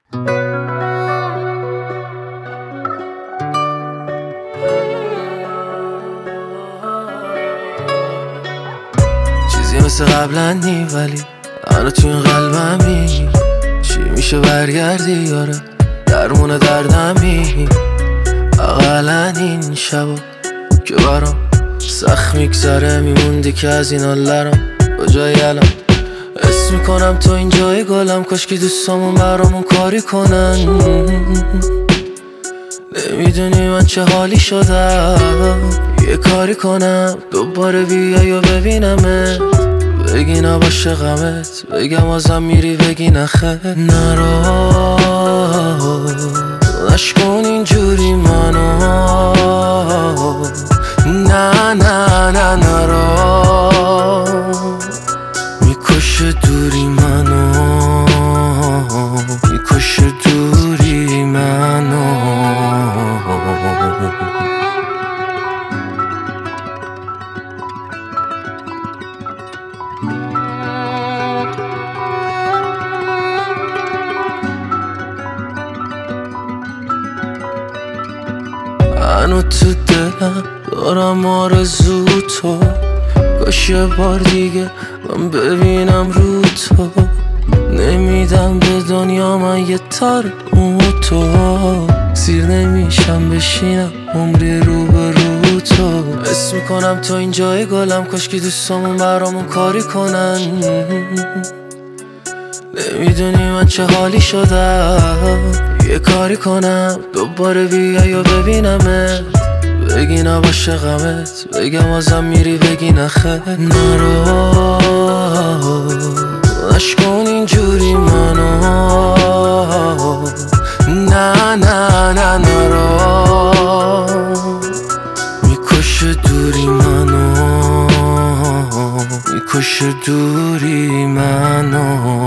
چیزی مثل قبلا نی ولی الان تو این قلبمی. چی میشه برگردی یاره درمون دردمی. اقلن این شبا که برام سخت میگذره میموندی که از این حالرم کجایی الان. حس میکنم تو اینجای گلم کاش که دوستامون برامون کاری کنن. نمیدونی من چه حالی شدم یه کاری کنم دوباره بیای و ببینمت. بگی نباشه غمت بگم ازم میری بگی نخه. نرو نشکن اینجوری منو. نه نه نه نرو میکشه دوری منو. میکشه دوری منو. منو تو دلم دارم آرزو تو. کاش یه بار دیگه من ببینم رو تو. نمیدم به دنیا من یه تار تو. سیر نمیشم بشینم عمری رو به رو تو. حس میکنم تو اینجای گلم کاش که دوستامون برامون کاری کنن. نمیدونی من چه حالی شدم یه کاری کنم دوباره بیای و ببینمت. بگی نباشه غمت بگم ازم میری بگی نخه. نرو نشکن اینجوری منو. نه نه نه نرو میکشه دوری منو. میکشه دوری منو.